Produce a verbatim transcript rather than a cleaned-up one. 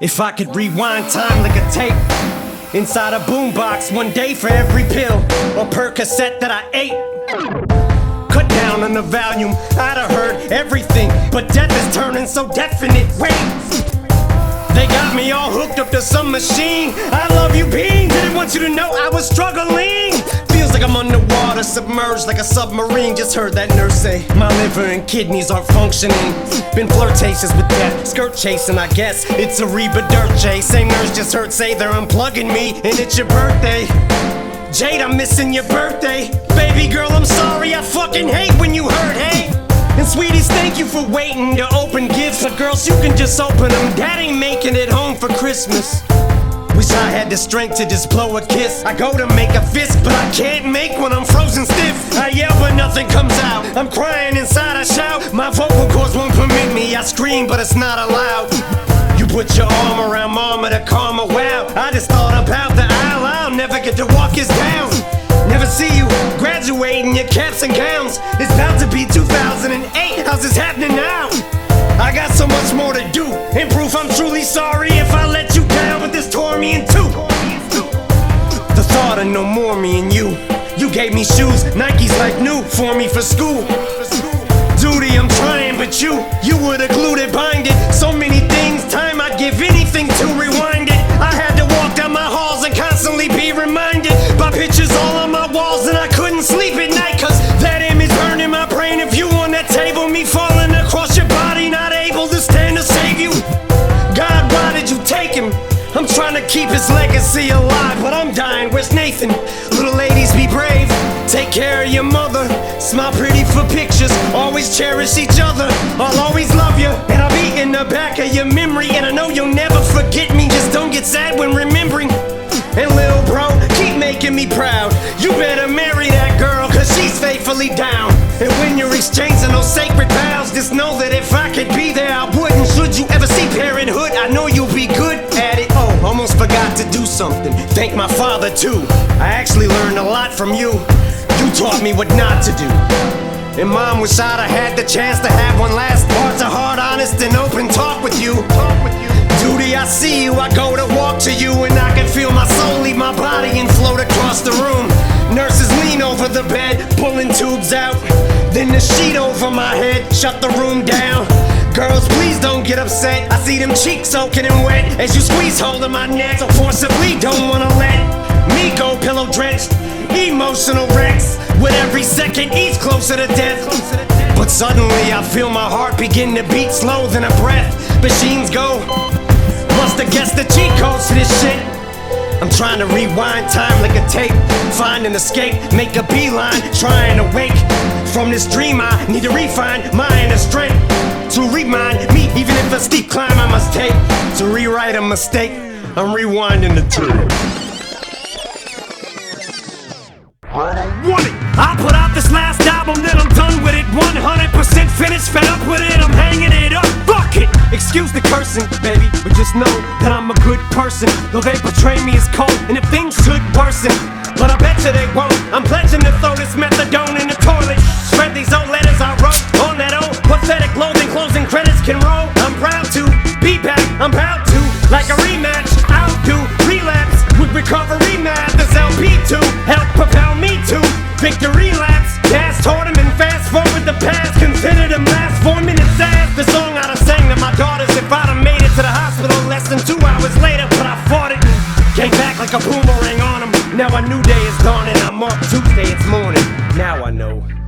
If I could rewind time like a tape inside a boombox, one day for every pill or Percocet that I ate. Cut down on the volume, I'd have heard everything, but death is turning so definite. Wait, they got me all hooked up to some machine. I love you, Bean. Didn't want you to know I was struggling. Feels like I'm underwater, submerged like a submarine. Just heard that nurse say my liver and kidneys aren't functioning. Been flirtatious with death, skirt chasing, I guess. It's a Reba Dirt J. Same nurse just heard say they're unplugging me, and it's your birthday. Jade, I'm missing your birthday. Baby girl, I'm sorry, I fucking hate when you hurt, hey. And sweeties, thank you for waiting to open gifts. But girls, you can just open them. Dad ain't making it home for Christmas. Wish I had the strength to just blow a kiss. I go to make a fist, but I can't make when I'm frozen stiff. I yell, but nothing comes out. I'm crying inside, I shout. My vocal cords won't permit me. I scream, but it's not allowed. You put your arm around mama to calm her. Wow, I just thought about the aisle. I'll never get to walk us down. Never see you graduating your caps and gowns. It's about to be two thousand eight. How's this happening now? I got so much more to do. In proof, I'm truly sorry if I let you down, but this tore me in two. The thought of no more me and you. You gave me shoes, Nikes like new for me for school. Duty, I'm trying, but you, you were the glue that bind it. So many things, time I'd give anything to rewind it. I had to walk down my halls and constantly be reminded by pictures all on my walls, and I couldn't sleep at night, cause that image burned in my brain of you on that table, me falling across your body, not able to stand to save you. God, why did you take him? I'm trying to keep his legacy alive, but I'm dying. Where's Nathan? Little ladies, be brave. Take care of your mother. Smile pretty for pictures. Always cherish each other. I'll always love you, and I'll be in the back of your memory. And I know you'll never forget me. Just don't get sad when remembering. And little bro, keep making me proud. You better marry that girl, cause she's faithfully down. And when you're exchanging those sacred vows, just know that if I could be there, I would. And should you ever see parenthood, I know you'll be good at it. Oh, almost forgot to do something. Thank my father too. I actually learned a lot from you. You taught me what not to do. And mom, wish I'd have had the chance to have one last heart to heart, honest and open talk with you. Talk with you. Duty, I see you, I go to walk to you, and I can feel my soul leave my body and float across the room. Nurses lean over the bed, pulling tubes out. Then the sheet over my head, shut the room down. Girls, please don't get upset. I see them cheeks soaking and wet as you squeeze hold of my neck. So forcibly don't wanna let me go pillow drenched. Emotional wrecks with every second each closer to death. But suddenly I feel my heart begin to beat slow, then a breath. Machines go. Must have guessed the cheat codes to this shit. I'm trying to rewind time like a tape. Find an escape, make a beeline. Trying to wake from this dream. I need to refine my inner strength to remind me, even if a steep climb I must take to rewrite a mistake. I'm rewinding the tape. Want it. I put out this last album, then I'm done with it. one hundred percent finished, fed up with it, I'm hanging it up. Fuck it. Excuse the cursing, baby, but just know that I'm a good person. Though they portray me as cold, and if things should worsen, but I bet you they won't. I'm pledging to throw this methadone in the toilet. Spread these old letters I wrote on that old pathetic loathing. Closing credits can roll. I'm proud to be back, I'm proud to. Like a rematch, I'll do relapse with recovery math. This L P to help propel me to victory laps. Gas toward him and fast forward the past. Consider them last four minutes as the song I'd have sang to my daughters if I'd have made it to the hospital less than two hours later. But I fought it, came back like a boomerang on them. Now a new day is dawning. I'm off Tuesday, it's morning. Now I know.